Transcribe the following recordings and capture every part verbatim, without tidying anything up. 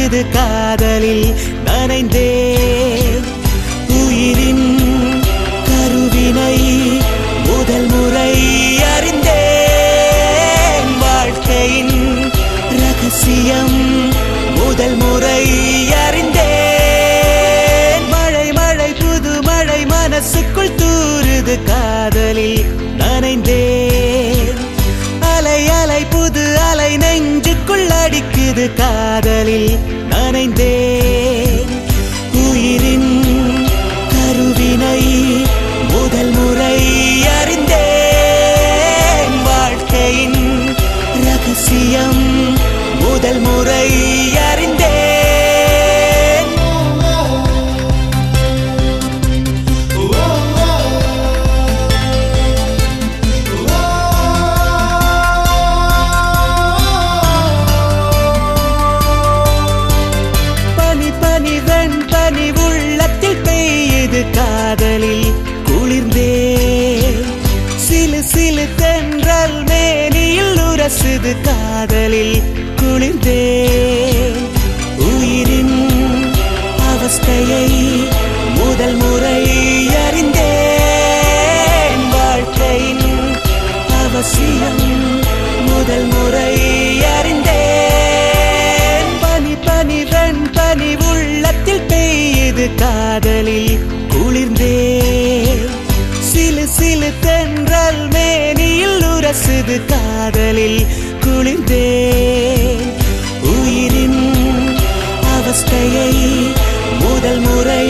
அடிக்குது காதலில் நனைந்தேன் உயிரின் கருவினை முதல் முறை அறிந்தேன் வாழ்க்கையின் ரகசியம் முதல் முறை அறிந்தேன் மழை மழை புது மழை மனசுக்குள் தூறுது காதலில் நனைந்தேன் அலை அலை புது அலை நெஞ்சுக்குள் அடிக்குது காதலில் நனைந்தேன் உயிரின் கருவினை முதல் முறை அறிந்தேன் வாழ்க்கையின் ரகசியம் முதல் முறை அறிந்தேன் பனி உள்ளத்தில் பெய்யுது காதலில் குளிர்ந்தேன் சிலு சிலு தென்றல் மேனியில் உரசுது காதலில் குளிர்ந்தேன் உயிரின் அவஸ்தையை முதல் முறை அறிந்தேன் வாழ்க்கையின் அவசியம் முதல் முறை அறிந்தேன் பனி பனி வெண் பனி உள்ளத்தில் பெய்யுது காதலில் குளிர்ந்தேன் சிலு சிலு தென்றல் மேனியில் உரசுது காதலில் குளிர்ந்தேன் உயிரின் அவஸ்தையை முதல் முறை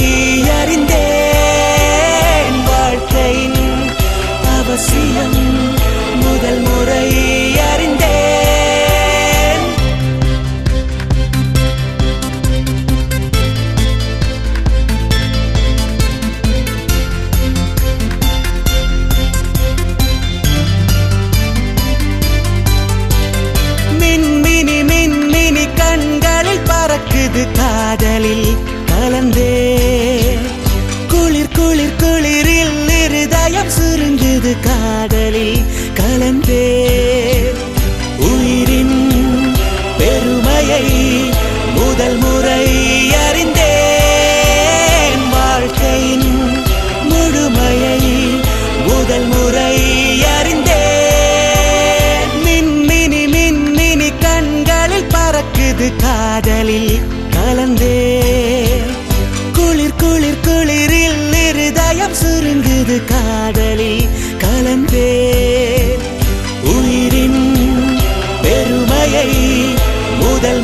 அறிந்தேன் வாழ்க்கையின் அவசியம் முதல் முறை அறிந்தேன் காதலில் கலந்தே குளிர் குளிர் குளிரில் இருதயம் சுருங்குது காதலில் கலந்தே உயிரின் பெருமையை முதல் முறை அறிந்தேன் வாழ்க்கையின் முழுமையை முதல் முறை அறிந்தேன் மின்மினி மின்மினி கண்களில் பறக்குது காதலில் கலந்தே குளிர் குளிர் குளிரில் இருதயம் சுருங்குது காதலில் கலந்தே உயிரின் பெருமையை முதல்